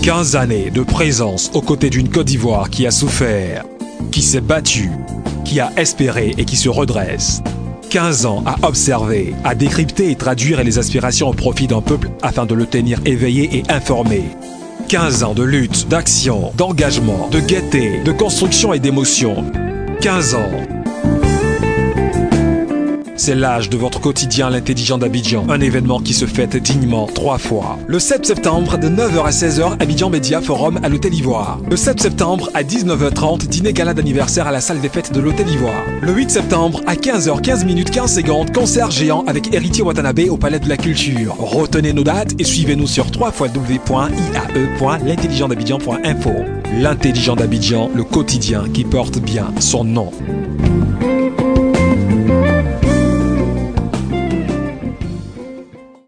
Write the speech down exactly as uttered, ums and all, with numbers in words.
quinze années de présence aux côtés d'une Côte d'Ivoire qui a souffert, qui s'est battue, qui a espéré et qui se redresse. quinze ans à observer, à décrypter et traduire les aspirations au profit d'un peuple afin de le tenir éveillé et informé. quinze ans de lutte, d'action, d'engagement, de gaieté, de construction et d'émotion. quinze ans. C'est l'âge de votre quotidien L'Intelligent d'Abidjan, un événement qui se fête dignement trois fois. Le sept septembre, de neuf heures à seize heures, Abidjan Média Forum à l'Hôtel Ivoire. Le sept septembre, à dix-neuf heures trente, dîner gala d'anniversaire à la salle des fêtes de l'Hôtel Ivoire. Le huit septembre, à quinze heures quinze minutes quinze secondes, concert géant avec Héritier Watanabe au Palais de la Culture. Retenez nos dates et suivez-nous sur w w w point i a e point l'intelligent d'abidjan point info. L'Intelligent d'Abidjan, le quotidien qui porte bien son nom.